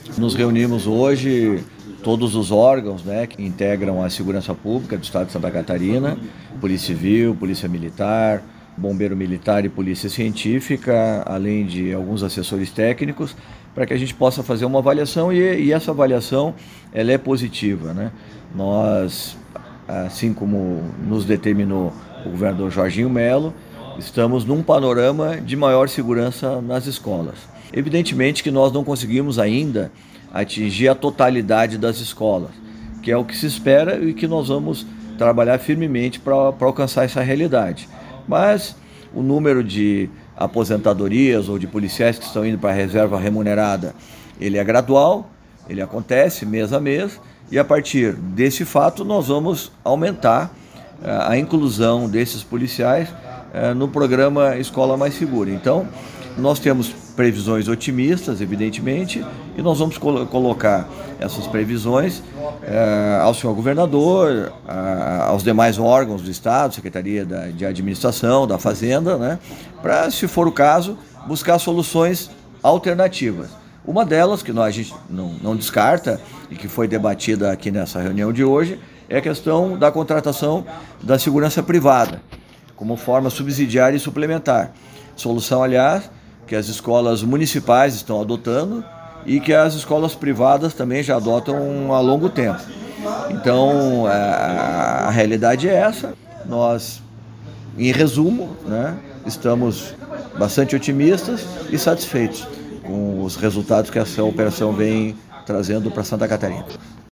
Nos reunimos hoje, todos os órgãos, né, que integram a segurança pública do Estado de Santa Catarina, Polícia Civil, Polícia Militar, Bombeiro Militar e Polícia Científica, além de alguns assessores técnicos, para que a gente possa fazer uma avaliação e essa avaliação ela é positiva, né? Nós, assim como nos determinou o governador Jorginho Melo, estamos num panorama de maior segurança nas escolas. Evidentemente que nós não conseguimos ainda atingir a totalidade das escolas, que é o que se espera e que nós vamos trabalhar firmemente para alcançar essa realidade. Mas o número de aposentadorias ou de policiais que estão indo para a reserva remunerada, ele é gradual, ele acontece mês a mês, e a partir desse fato nós vamos aumentar a inclusão desses policiais no programa Escola Mais Segura. Então, nós temos previsões otimistas, evidentemente, e nós vamos colocar essas previsões ao senhor governador, aos demais órgãos do Estado, Secretaria de Administração, da Fazenda, né, para, se for o caso, buscar soluções alternativas. Uma delas, que a gente não descarta e que foi debatida aqui nessa reunião de hoje, é a questão da contratação da segurança privada, como forma subsidiária e suplementar. Solução, aliás, que as escolas municipais estão adotando e que as escolas privadas também já adotam há longo tempo. Então, a realidade é essa. Nós, em resumo, né, estamos bastante otimistas e satisfeitos com os resultados que essa operação vem trazendo para Santa Catarina.